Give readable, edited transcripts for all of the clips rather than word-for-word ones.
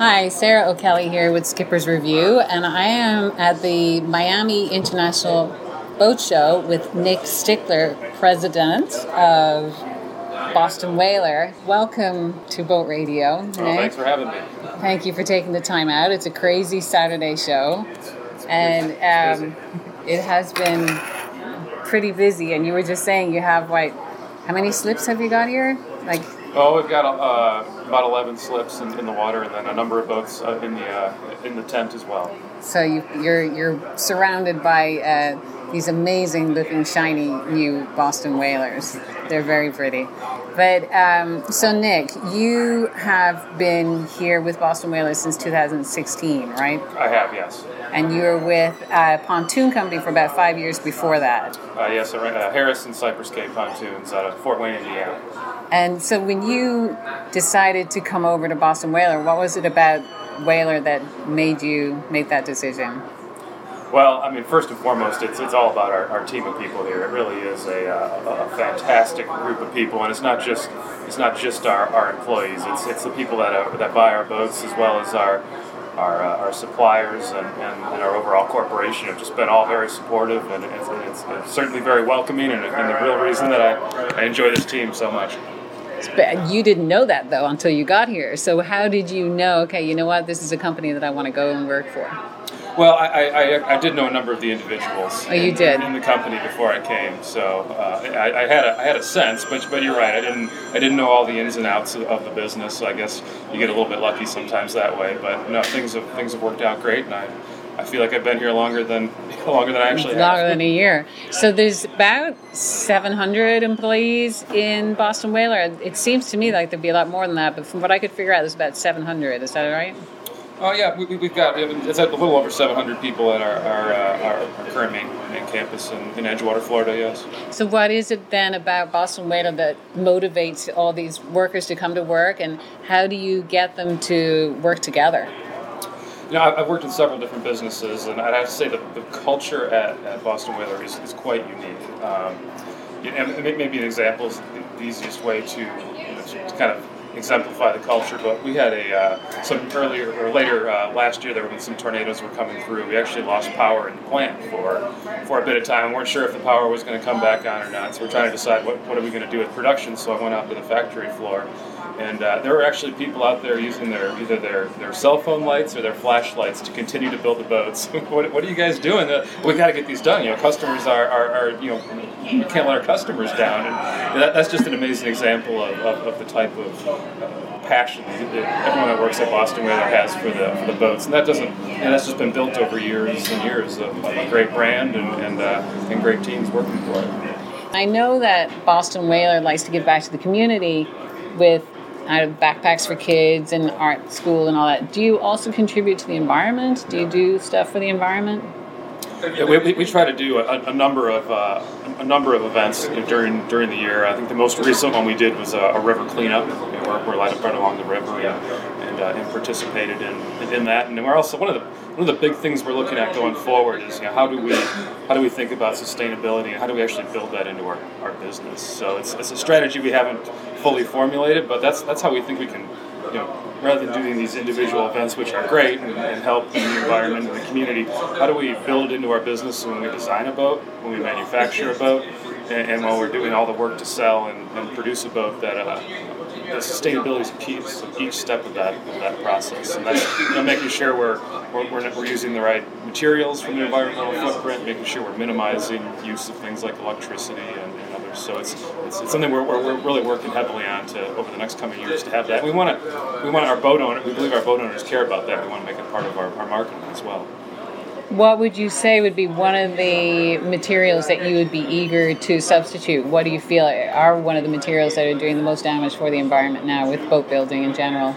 Hi, Sarah O'Kelly here with Skipper's Review, and I am at the Miami International Boat Show with Nick Stickler, president of Boston Whaler. Welcome to Boat Radio, Nick. Thanks for having me. Thank you for taking the time out. It's a crazy Saturday show, and it has been pretty busy. And you were just saying you have, how many slips have you got here? We've got about 11 slips in the water, and then a number of boats in the tent as well. So you're surrounded by these amazing looking shiny new Boston Whalers. They're very pretty. But so Nick, you have been here with Boston Whalers since 2016, right? I have, yes. And you were with a pontoon company for about 5 years before that. Yes, I ran Harris and Cypress Cape Pontoons out of Fort Wayne, Indiana. And so when you decided to come over to Boston Whaler, what was it about Whaler that made you make that decision? Well, I mean, first and foremost, it's all about our team of people here. It really is a fantastic group of people, and it's not just our employees. It's the people that buy our boats, as well as our suppliers and our overall corporation have just been all very supportive, and it's certainly very welcoming, and the real reason that I enjoy this team so much. But you didn't know that, though, until you got here. So how did you know, okay, you know what, this is a company that I want to go and work for? Well, I did know a number of the individuals you did? in the company before I came, so I had a sense, but you're right, I didn't know all the ins and outs of the business, so I guess you get a little bit lucky sometimes that way, but no, things have worked out great, and I feel like I've been here longer than I actually have. Longer than a year. So there's about 700 employees in Boston Whaler. It seems to me like there'd be a lot more than that, but from what I could figure out, there's about 700. Is that right? Oh yeah, we've got it's a little over 700 people at our current main campus in Edgewater, Florida. Yes. So what is it then about Boston Whaler that motivates all these workers to come to work, and how do you get them to work together? You know, I've worked in several different businesses, and I'd have to say that the culture at Boston Whaler is quite unique. And maybe an example is the easiest way to kind of exemplify the culture, but we had some earlier or later last year there were some tornadoes were coming through. We actually lost power in the plant for a bit of time. We weren't sure if the power was going to come back on or not, so we're trying to decide what are we going to do with production. So I went out to the factory floor, and there were actually people out there using either their cell phone lights or their flashlights to continue to build the boats. What are you guys doing? We got to get these done. Customers are we can't let our customers down, and that's just an amazing example of the type of passion that everyone that works at Boston Whaler has for the boats, and that's just been built over years and years of a great brand and great teams working for it. I know that Boston Whaler likes to give back to the community with backpacks for kids and art school and all that. Do you also contribute to the environment? Do you do stuff for the environment? Yeah, we try to do a number of events during the year. I think the most recent one we did was a river cleanup. We're right along the river and participated in that. And we're also one of the big things we're looking at going forward is how do we think about sustainability and how do we actually build that into our business. So it's a strategy we haven't fully formulated, but that's how we think we can. Rather than doing these individual events, which are great and help the environment and the community, how do we build it into our business when we design a boat, when we manufacture a boat, and when we're doing all the work to sell and produce a boat that the sustainability is a piece of each step of that process. And that's making sure we're using the right materials from the environmental footprint, making sure we're minimizing use of things like electricity and others. So it's something we're really working heavily on over the next coming years to have that. We want our boat owner. We believe our boat owners care about that. We want to make it part of our marketing as well. What would you say would be one of the materials that you would be eager to substitute? What do you feel are one of the materials that are doing the most damage for the environment now with boat building in general?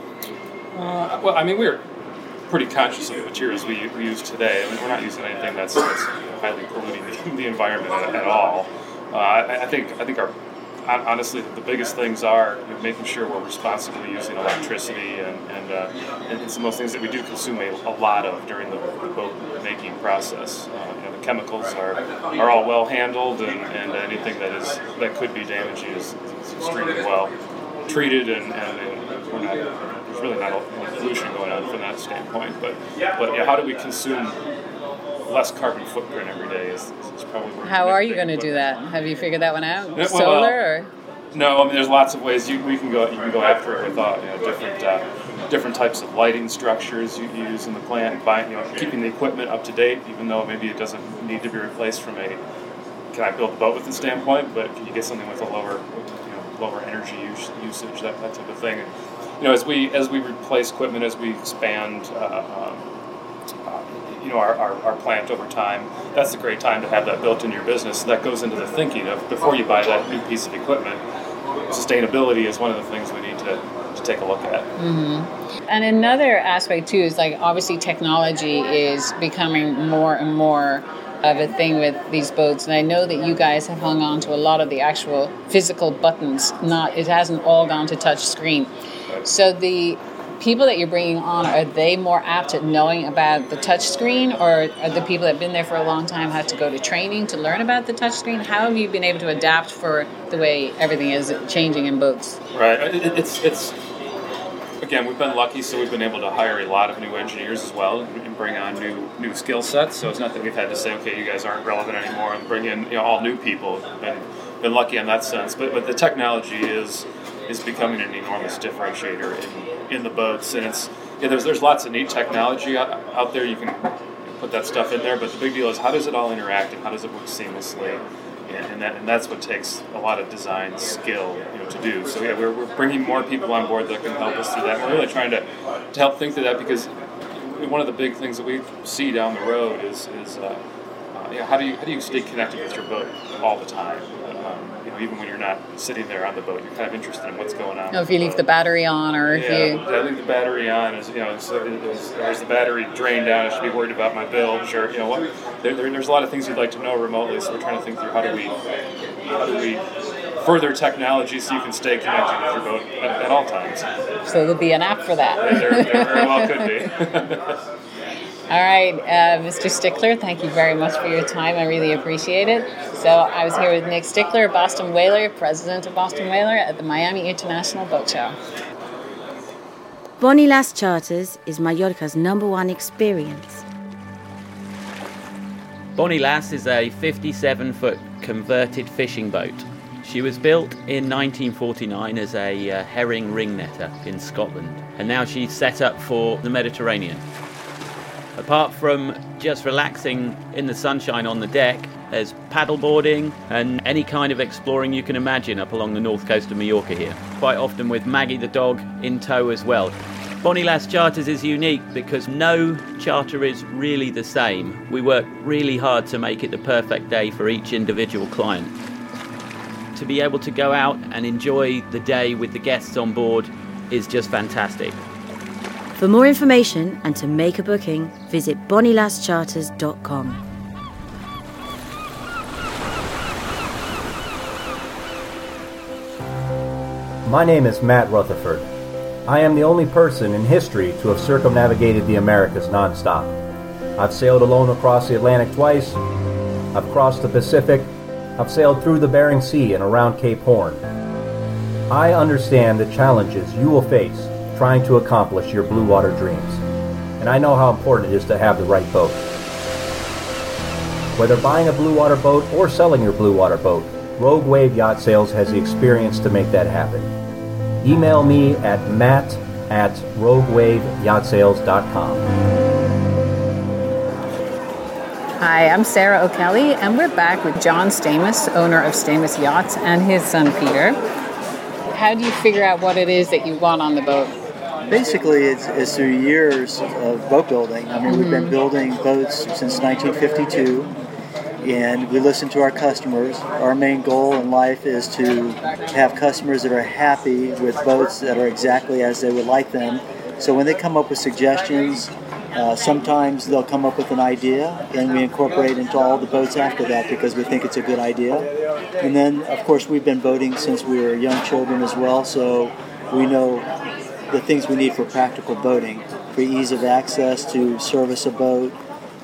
Well, I mean, we're pretty conscious of the materials we use today. I mean, we're not using anything that's highly polluting the environment at all. I think honestly, the biggest things are making sure we're responsibly using electricity and some of those things that we do consume a lot of during the boat making process. The chemicals are all well handled, and anything that could be damaging is extremely well treated, and we're not, there's really not a lot of pollution going on from that standpoint. But how do we consume less carbon footprint every day is probably where. How are you going to do that? Have you figured that one out? Yeah, Solar or? No, I mean there's lots of ways you can go after it with different types of lighting structures you use in the plant, keeping the equipment up to date, even though maybe it doesn't need to be replaced from a can I build a boat with the standpoint, but can you get something with a lower energy usage, that type of thing. And, as we replace equipment, as we expand our plant over time, that's a great time to have that built into your business. That goes into the thinking of before you buy that new piece of equipment. Sustainability is one of the things we need to take a look at. Mm-hmm. And another aspect too is obviously technology is becoming more and more of a thing with these boats, and I know that you guys have hung on to a lot of the actual physical buttons. It hasn't all gone to touch screen. So the people that you're bringing on, are they more apt at knowing about the touch screen, or are the people that have been there for a long time had to go to training to learn about the touch screen? How have you been able to adapt for the way everything is changing in boats? Right. It's again, we've been lucky, so we've been able to hire a lot of new engineers as well and bring on new skill sets. So it's not that we've had to say, okay, you guys aren't relevant anymore, and bring in all new people. Been lucky in that sense. But the technology is becoming an enormous differentiator in the boats, and there's lots of neat technology out there. You can put that stuff in there, but the big deal is how does it all interact and how does it work seamlessly, and that's what takes a lot of design skill to do. So we're bringing more people on board that can help us through that. We're really trying to help think through that, because one of the big things that we see down the road is how do you stay connected with your boat all the time? Even when you're not sitting there on the boat, you're kind of interested in what's going on. If you leave the battery on, or if you... I leave the battery on. Is the battery drained down? I should be worried about my bill. Sure, what? There's a lot of things you'd like to know remotely. So we're trying to think through how do we further technology so you can stay connected with your boat at all times. So there'll be an app for that. There very well could be. All right, Mr. Stickler, thank you very much for your time. I really appreciate it. So I was here with Nick Stickler, Boston Whaler, president of Boston Whaler at the Miami International Boat Show. Bonnie Lass Charters is Mallorca's #1 experience. Bonnie Lass is a 57-foot converted fishing boat. She was built in 1949 as a herring ring netter in Scotland, and now she's set up for the Mediterranean. Apart from just relaxing in the sunshine on the deck, there's paddleboarding and any kind of exploring you can imagine up along the north coast of Mallorca here, quite often with Maggie the dog in tow as well. Bonnie Lass Charters is unique because no charter is really the same. We work really hard to make it the perfect day for each individual client. To be able to go out and enjoy the day with the guests on board is just fantastic. For more information and to make a booking, visit bonnielasscharters.com. My name is Matt Rutherford. I am the only person in history to have circumnavigated the Americas nonstop. I've sailed alone across the Atlantic twice. I've crossed the Pacific. I've sailed through the Bering Sea and around Cape Horn. I understand the challenges you will face trying to accomplish your blue water dreams. And I know how important it is to have the right boat. Whether buying a blue water boat or selling your blue water boat, Rogue Wave Yacht Sales has the experience to make that happen. Email me at matt@roguewaveyachtsales.com. Hi, I'm Sarah O'Kelly, and we're back with John Stamus, owner of Stamus Yachts, and his son Peter. How do you figure out what it is that you want on the boat? Basically, it's through years of boat building. I mean, we've been building boats since 1952, and we listen to our customers. Our main goal in life is to have customers that are happy with boats that are exactly as they would like them. So when they come up with suggestions, sometimes they'll come up with an idea, and we incorporate into all the boats after that because we think it's a good idea. And then, of course, we've been boating since we were young children as well, so we know the things we need for practical boating, for ease of access to service a boat,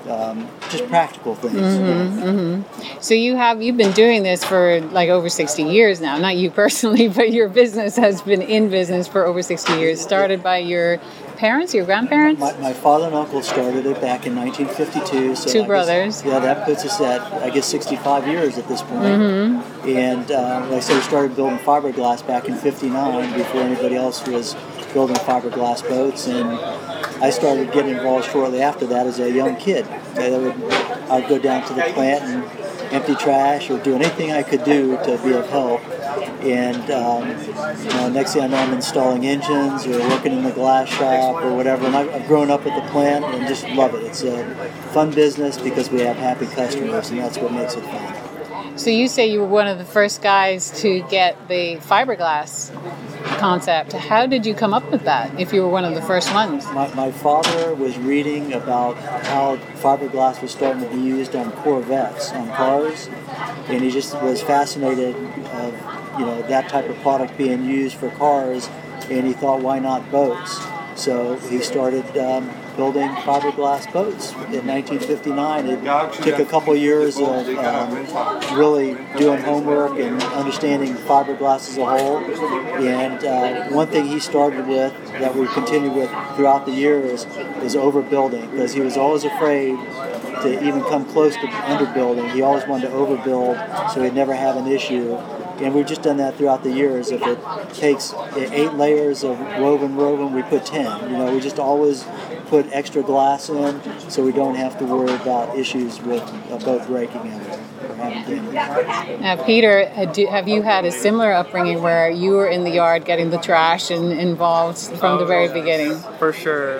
just practical things. So you've been doing this for like over 60 years now. Not you personally, but your business has been in business for over 60 years. Started by your parents, your grandparents? My father and uncle started it back in 1952. So Two brothers. That puts us at, I guess, 65 years at this point. And like I said, we started building fiberglass back in 59 before anybody else was building fiberglass boats. And I started getting involved shortly after that as a young kid. I'd go down to the plant and empty trash or do anything I could do to be of help. And next thing I know, I'm installing engines or working in the glass shop or whatever. And I've grown up at the plant and just love it. It's a fun business because we have happy customers, and that's what makes it fun. So you say you were one of the first guys to get the fiberglass concept. How did you come up with that, if you were one of the first ones? My father was reading about how fiberglass was starting to be used on Corvettes, on cars, and he just was fascinated of that type of product being used for cars, and he thought, why not boats? So he started building fiberglass boats in 1959. It took a couple years of really doing homework and understanding fiberglass as a whole. And one thing he started with that we continued with throughout the years is overbuilding, because he was always afraid to even come close to underbuilding. He always wanted to overbuild so he'd never have an issue. And we've just done that throughout the years. If it takes 8 layers of woven, we put 10. We just always put extra glass in so we don't have to worry about issues with a boat breaking or having damage. Now, Peter, have you had a similar upbringing where you were in the yard getting the trash and involved from the very beginning? For sure.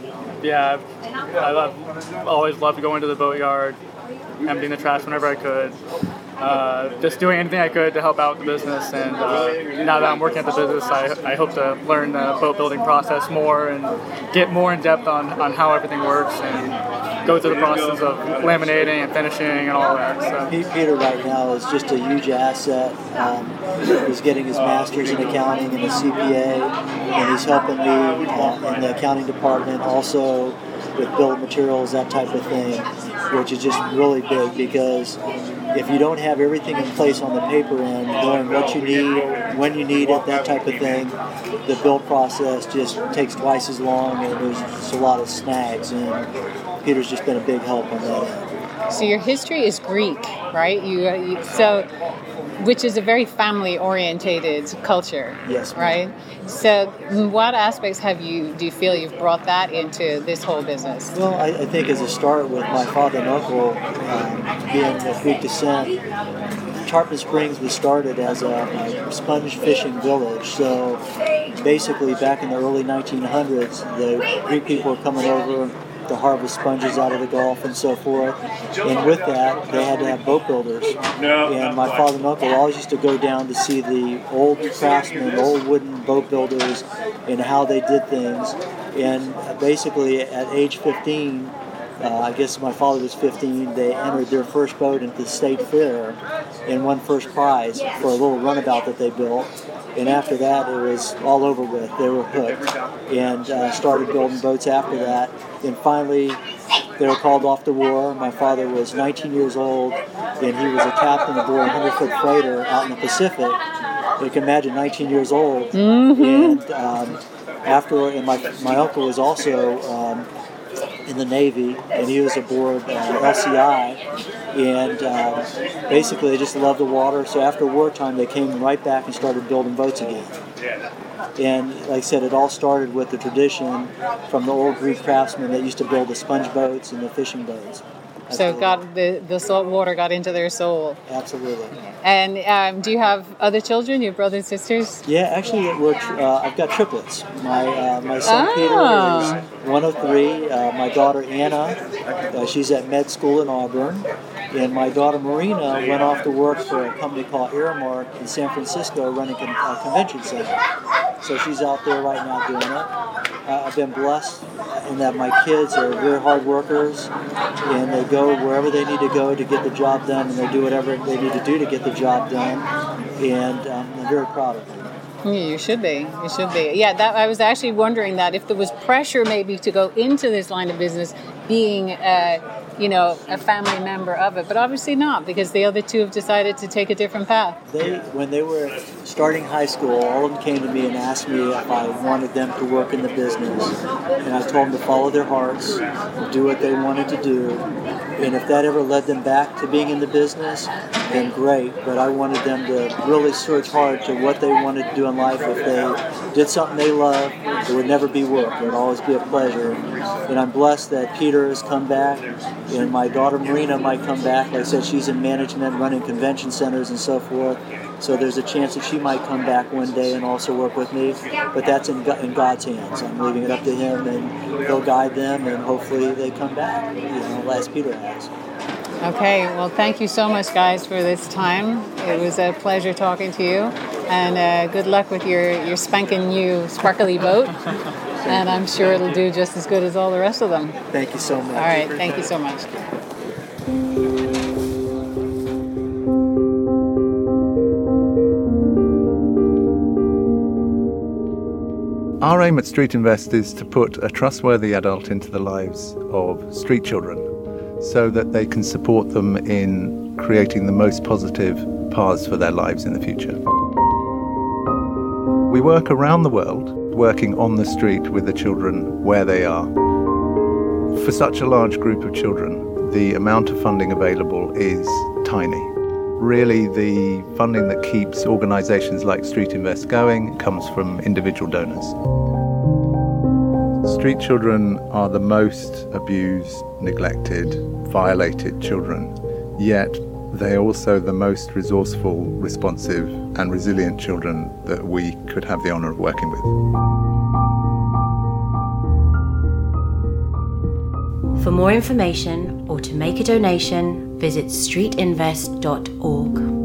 I've always loved going to the boatyard, emptying the trash whenever I could. Just doing anything I could to help out the business, and now that I'm working at the business, I hope to learn the boat building process more and get more in depth on how everything works and go through the process of laminating and finishing and all that. So. Peter right now is just a huge asset. He's getting his master's in accounting and a CPA, and he's helping me in the accounting department also with bill of materials, that type of thing, which is just really big, because if you don't have everything in place on the paper end, knowing what you need, when you need it, that type of thing, the build process just takes twice as long, and there's just a lot of snags, and Peter's just been a big help on that end. So your history is Greek, right? Which is a very family-orientated culture. Yes. Right? So what aspects do you feel you've brought that into this whole business? Well, I think as a start with my father and uncle being of Greek descent, Tarpon Springs was started as a sponge fishing village. So basically back in the early 1900s, the Greek people were coming over to harvest sponges out of the Gulf and so forth. And with that, they had to have boat builders. And my father and uncle always used to go down to see the old craftsmen, old wooden boat builders, and how they did things. And basically at age 15, I guess my father was 15, they entered their first boat into the state fair and won first prize for a little runabout that they built. And after that, it was all over with. They were hooked and started building boats after that. And finally, they were called off to war. My father was 19 years old, and he was a captain aboard a 100-foot freighter out in the Pacific. You can imagine 19 years old. Mm-hmm. And my uncle was also in the Navy, and he was aboard LCI, and basically they just loved the water. So after wartime, they came right back and started building boats again. And like I said, it all started with the tradition from the old Greek craftsmen that used to build the sponge boats and the fishing boats. So the salt water got into their soul. Absolutely. And do you have other children? You have brothers and sisters? Yeah, actually, I've got triplets. My son Peter is one of 3. My daughter Anna, she's at med school in Auburn. And my daughter Marina went off to work for a company called Aramark in San Francisco running a convention center. So she's out there right now doing it. I've been blessed in that my kids are very hard workers, and they go wherever they need to go to get the job done, and they do whatever they need to do to get the job done, and I'm very proud of them. You should be. You should be. Yeah, I was actually wondering that if there was pressure maybe to go into this line of business, being a family member of it, but obviously not, because the other two have decided to take a different path. When they were starting high school, all of them came to me and asked me if I wanted them to work in the business. And I told them to follow their hearts, do what they wanted to do. And if that ever led them back to being in the business, then great. But I wanted them to really search hard to what they wanted to do in life. If they did something they loved, it would never be work. It would always be a pleasure. And I'm blessed that Peter has come back, and my daughter Marina might come back. Like I said, she's in management, running convention centers and so forth. So there's a chance that she might come back one day and also work with me. But that's in God's hands. I'm leaving it up to Him, and He'll guide them, and hopefully they come back, as Peter has. Okay, well, thank you so much, guys, for this time. It was a pleasure talking to you, and good luck with your spanking new sparkly boat. And I'm sure it'll do just as good as all the rest of them. Thank you so much. All right, thank you so much. Our aim at Street Invest is to put a trustworthy adult into the lives of street children so that they can support them in creating the most positive paths for their lives in the future. We work around the world, working on the street with the children where they are. For such a large group of children, the amount of funding available is tiny. Really, the funding that keeps organisations like Street Invest going comes from individual donors. Street children are the most abused, neglected, violated children, yet they are also the most resourceful, responsive and resilient children that we could have the honour of working with. For more information or to make a donation, visit streetinvest.org.